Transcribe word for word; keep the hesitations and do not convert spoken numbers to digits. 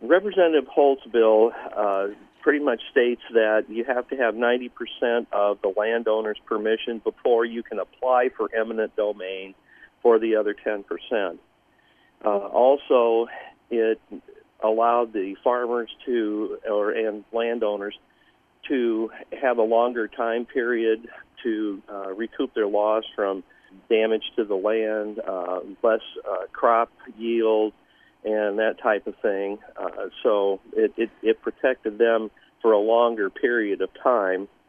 Representative Holt's bill uh, pretty much states that you have to have ninety percent of the landowner's permission before you can apply for eminent domain for the other ten percent. Uh, also, it allowed the farmers to, or and landowners to have a longer time period to uh, recoup their loss from damage to the land, uh, less uh, crop yield, and that type of thing. Uh, so it, it, it protected them for a longer period of time.